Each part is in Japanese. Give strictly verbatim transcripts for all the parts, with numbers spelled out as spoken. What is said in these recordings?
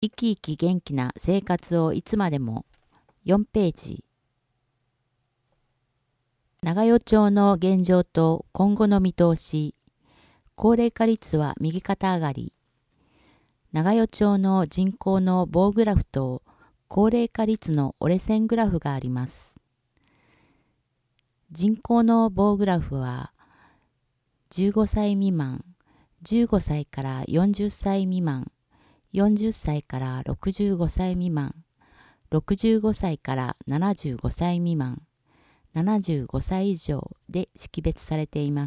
生き生き元気な生活をいつまでもよんページ。長与町の現状と今後の見通し。高齢化率は右肩上がり。長与町の人口の棒グラフと高齢化率の折れ線グラフがあります。人口の棒グラフはじゅうごさい未満、じゅうごさいからよんじゅっさい未満、よんじゅっさいからろくじゅうごさい未満、ろくじゅうごさいからななじゅうごさい未満、ななじゅうごさい以上で識別されています。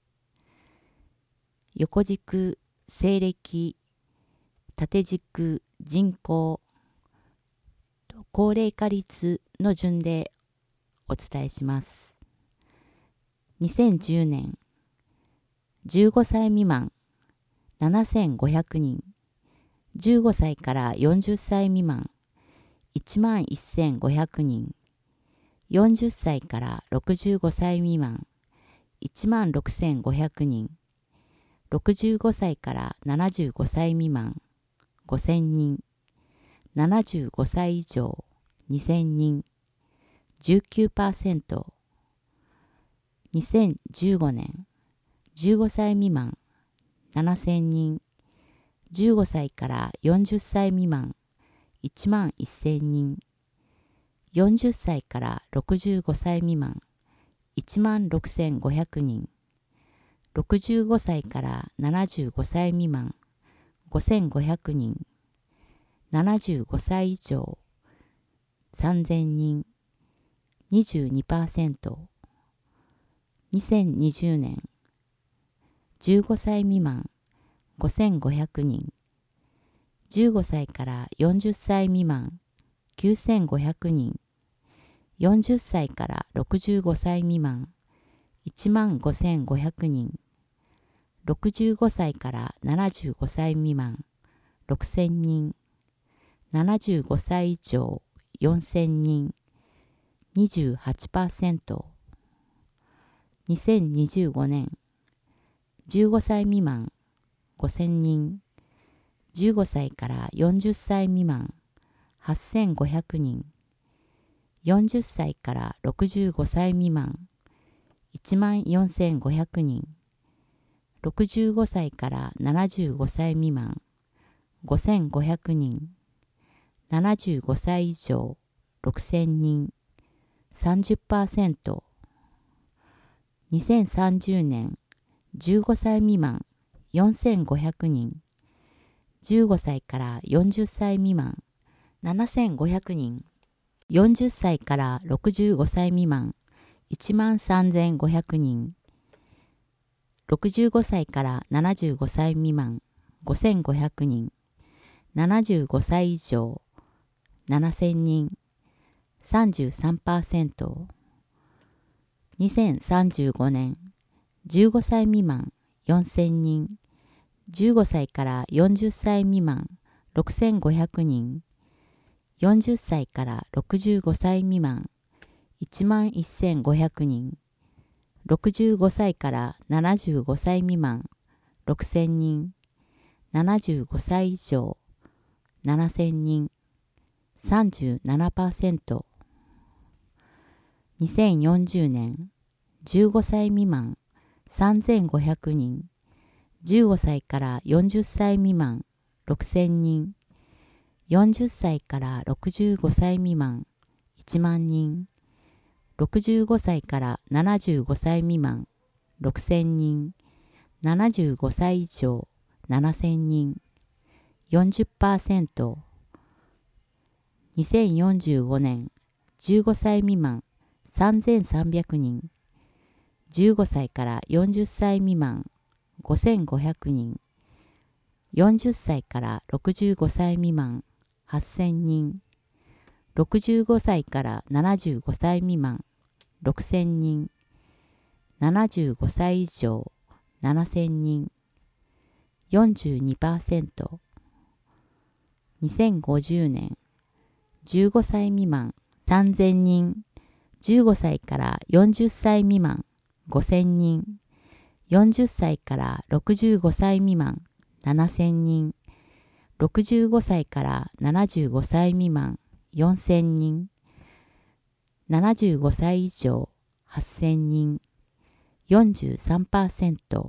横軸、西暦、縦軸、人口、高齢化率の順でお伝えします。にせんじゅうねん、じゅうごさい未満、ななせんごひゃくにん、じゅうごさいからよんじゅっさい未満、いちまんせんごひゃくにん、よんじゅっさいからろくじゅうごさい未満、いちまんろくせんごひゃくにん、ろくじゅうごさいからななじゅうごさい未満、ごせんにん、ななじゅうごさい以上、にせんにん、じゅうきゅうパーセント。にせんじゅうごねん、じゅうごさい未満、ななせんにん、じゅうごさいからよんじゅっさい未満、いちまんせんにん、よんじゅっさいからろくじゅうごさい未満、いちまんろくせんごひゃくにん、ろくじゅうごさいからななじゅうごさい未満、ごせんごひゃくにん、ななじゅうごさい以上、さんぜんにん、にじゅうにパーセント。にせんにじゅうねん、じゅうごさい未満、ごせんごひゃくにん、じゅうごさいからよんじゅっさい未満、きゅうせんごひゃくにん、よんじゅっさいからろくじゅうごさい未満、いちまんごせんごひゃくにん、ろくじゅうごさいからななじゅうごさい未満、ろくせんにん、ななじゅうごさい以上、よんせんにん、にじゅうはちパーセント。にせんにじゅうごねん、じゅうごさい未満、ごせんにん、じゅうごさいからよんじゅっさい未満、はっせんごひゃくにん、よんじゅっさいからろくじゅうごさい未満、いちまんよんせんごひゃくにん、ろくじゅうごさいからななじゅうごさい未満、ごせんごひゃくにん、ななじゅうごさい以上、ろくせんにん、さんじゅっパーセント。にせんさんじゅうねん、じゅうごさい未満、よんせんごひゃくにん、じゅうごさいからよんじゅっさい未満、ななせんごひゃくにん、よんじゅっさいからろくじゅうごさい未満、いちまんさんぜんごひゃくにん、ろくじゅうごさいからななじゅうごさい未満、ごせんごひゃくにん、ななじゅうごさい以上、ななせんにん、さんじゅうさんパーセント。にせんさんじゅうごねん、じゅうごさい未満、よんせんにん、じゅうごさいからよんじゅっさい未満、ろくせんごひゃくにん、よんじゅっさいからろくじゅうごさい未満、いちまんせんごひゃくにん、ろくじゅうごさいからななじゅうごさい未満、ろくせんにん、ななじゅうごさい以上、ななせんにん、さんじゅうななパーセント。にせんよんじゅうねん、じゅうごさい未満、さんぜんごひゃくにん、じゅうごさいからよんじゅっさい未満、ろくせんにん、よんじゅっさいからろくじゅうごさい未満、いちまんにん、ろくじゅうごさいからななじゅうごさい未満、ろくせんにん、ななじゅうごさい以上、ななせんにん、よんじゅっパーセント。にせんよんじゅうごねん、じゅうごさい未満、さんぜんさんびゃくにん、じゅうごさいからよんじゅっさい未満、ごせんごひゃくにん、よんじゅっさいからろくじゅうごさい未満、はっせんにん、ろくじゅうごさいからななじゅうごさい未満、ろくせんにん、ななじゅうごさい以上、ななせんにん、よんじゅうにパーセント。にせんごじゅうねん、じゅうごさい未満、さんぜんにん、じゅうごさいからよんじゅっさい未満、ごせんにん、よんじゅっさいからろくじゅうごさい未満、ななせんにん、 ろくじゅうごさいからななじゅうごさい未満よんせんにん、ななじゅうごさい以上はっせんにん、よんじゅうさんパーセント。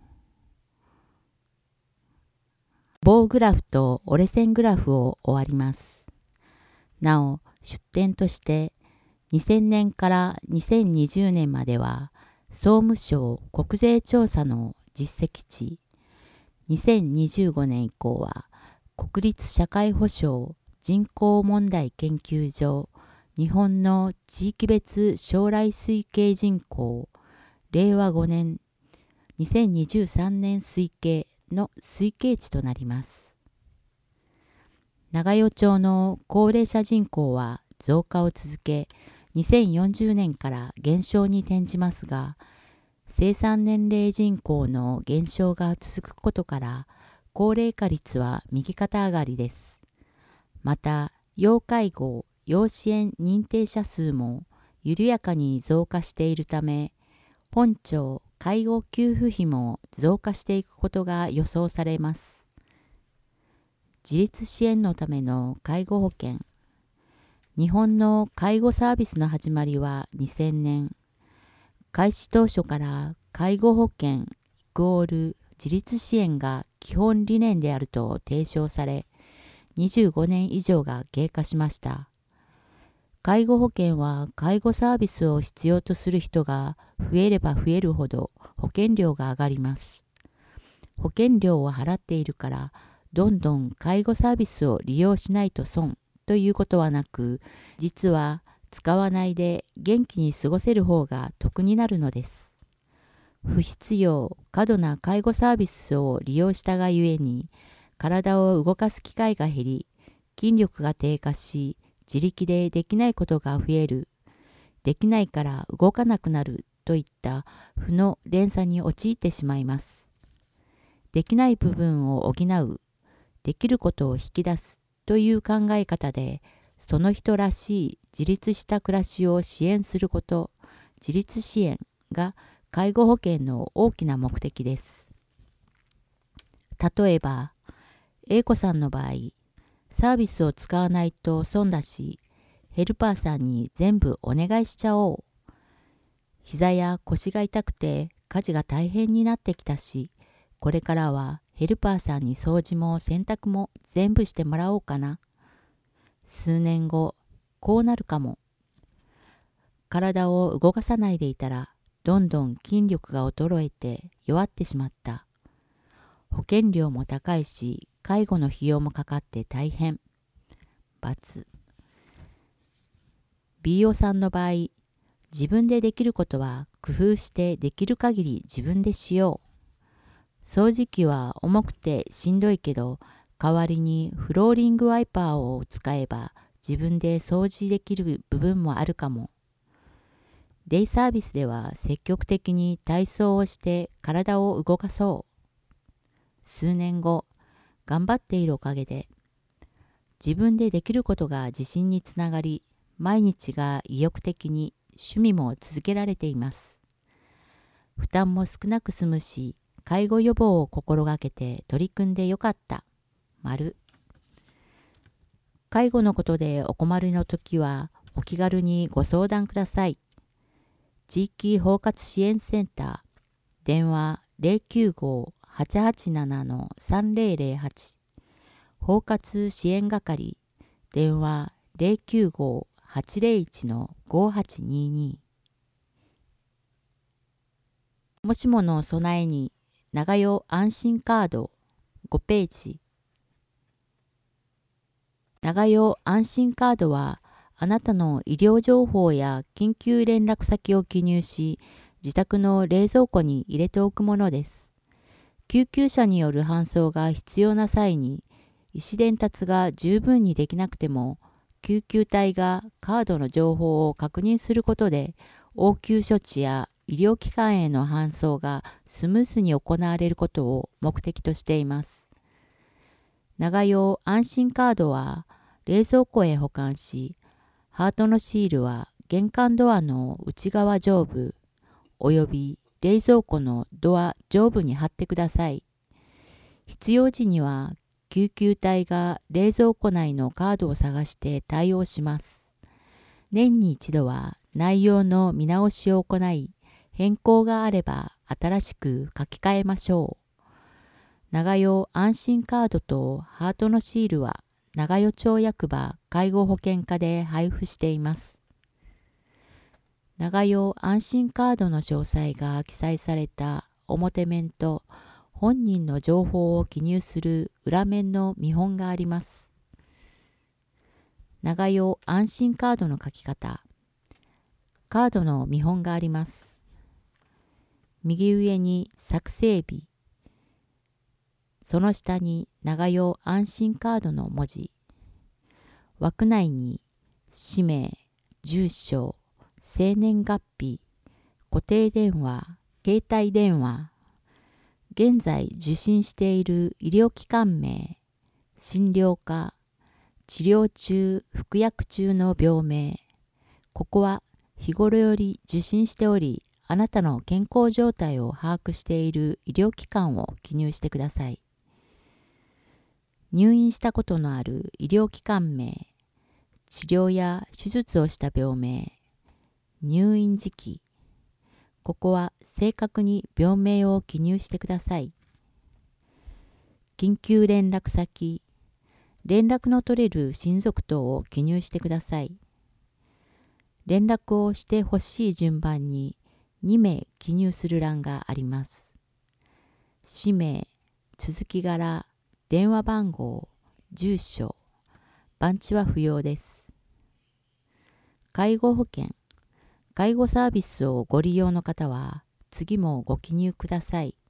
棒グラフと折れ線グラフを終わります。なお、出典としてにせんねんからにせんにじゅうねんまでは総務省国税調査の実績値、にせんにじゅうごねん以降は国立社会保障人口問題研究所日本の地域別将来推計人口れいわごねんにせんにじゅうさんねん推計の推計値となります。長与町の高齢者人口は増加を続け、にせんよんじゅうねんから減少に転じますが、生産年齢人口の減少が続くことから、高齢化率は右肩上がりです。また、要介護・要支援認定者数も緩やかに増加しているため、本庁介護給付費も増加していくことが予想されます。自立支援のための介護保険。日本の介護サービスの始まりはにせんねん。開始当初から介護保険イコール自立支援が基本理念であると提唱され、にじゅうごねん以上が経過しました。介護保険は介護サービスを必要とする人が増えれば増えるほど保険料が上がります。保険料を払っているからどんどん介護サービスを利用しないと損ということはなく、実は使わないで元気に過ごせる方が得になるのです。不必要、過度な介護サービスを利用したがゆえに、体を動かす機会が減り、筋力が低下し、自力でできないことが増える、できないから動かなくなるといった負の連鎖に陥ってしまいます。できない部分を補う、できることを引き出すという考え方で、その人らしい自立した暮らしを支援すること、自立支援が介護保険の大きな目的です。例えば、A 子さんの場合、サービスを使わないと損だし、ヘルパーさんに全部お願いしちゃおう。膝や腰が痛くて家事が大変になってきたし、これからはヘルパーさんに掃除も洗濯も全部してもらおうかな。数年後、こうなるかも。体を動かさないでいたら、どんどん筋力が衰えて弱ってしまった。保険料も高いし、介護の費用もかかって大変。×。ビーオー さんの場合、自分でできることは工夫してできる限り自分でしよう。掃除機は重くてしんどいけど、代わりにフローリングワイパーを使えば自分で掃除できる部分もあるかも。デイサービスでは積極的に体操をして体を動かそう。数年後、頑張っているおかげで、自分でできることが自信につながり、毎日が意欲的に趣味も続けられています。負担も少なく済むし、介護予防を心がけて取り組んでよかった。丸。介護のことでお困りのときは、お気軽にご相談ください。地域包括支援センター、電話 ゼロきゅうご はちはちなな さんぜろぜろはち、包括支援係、電話 ゼロきゅうご はちぜろいち ごはちにに。もしもの備えに、長与安心カードごページ。長与安心カードは、あなたの医療情報や緊急連絡先を記入し、自宅の冷蔵庫に入れておくものです。救急車による搬送が必要な際に、医師伝達が十分にできなくても、救急隊がカードの情報を確認することで、応急処置や医療機関への搬送がスムーズに行われることを目的としています。長与安心カードは冷蔵庫へ保管し、ハートのシールは玄関ドアの内側上部および冷蔵庫のドア上部に貼ってください。必要時には救急隊が冷蔵庫内のカードを探して対応します。年に一度は内容の見直しを行い、変更があれば新しく書き換えましょう。長代安心カードとハートのシールは長代町役場介護保険課で配布しています。長代安心カードの詳細が記載された表面と本人の情報を記入する裏面の見本があります。長代安心カードの書き方。カードの見本があります。右上に作成日。その下に長代安心カードの文字。枠内に氏名、住所、生年月日、固定電話、携帯電話、現在受診している医療機関名、診療科、治療中、服薬中の病名、ここは日頃より受診しており、あなたの健康状態を把握している医療機関を記入してください。入院したことのある医療機関名、治療や手術をした病名、入院時期、ここは正確に病名を記入してください。緊急連絡先、連絡の取れる親族等を記入してください。連絡をしてほしい順番にに名記入する欄があります。氏名、続き柄、電話番号、住所、番地は不要です。介護保険、介護サービスをご利用の方は次もご記入ください。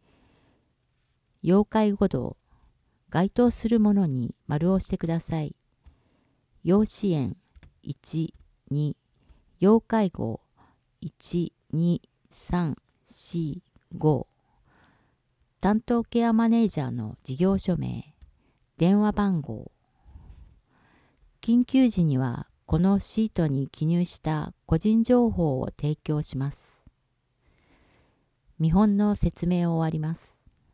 要介護度、該当するものに丸をしてください。要支援いち、に、要介護いち、に、さん、し、ご、担当ケアマネージャーの事業所名、電話番号。緊急時にはこのシートに記入した個人情報を提供します。見本の説明を終わります。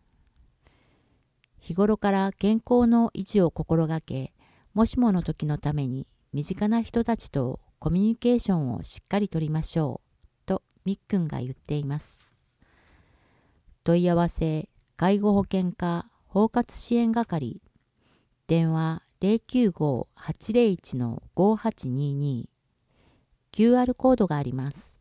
日頃から健康の維持を心がけ、もしもの時のために身近な人たちとコミュニケーションをしっかりとりましょうとみっくんが言っています。問い合わせ介護保険課包括支援係、電話 ゼロきゅうご はちゼロいち ごはちにに、キューアール コードがあります。